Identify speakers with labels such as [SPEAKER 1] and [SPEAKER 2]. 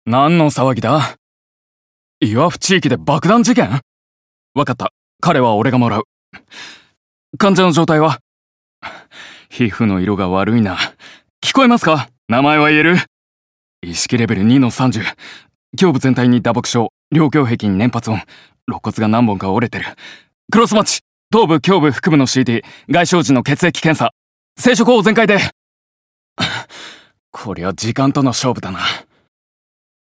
[SPEAKER 1] 何の騒ぎだ？岩府地域で爆弾事件？わかった。彼は俺がもらう。患者の状態は？皮膚の色が悪いな。聞こえますか？名前は言える？意識レベル2の30。胸部全体に打撲傷。両胸壁に粘髪音。肋骨が何本か折れてる。クロスマッチ。頭部、胸部、腹部の CT。外傷時の血液検査。生殖法全開で。こりゃ時間との勝負だな。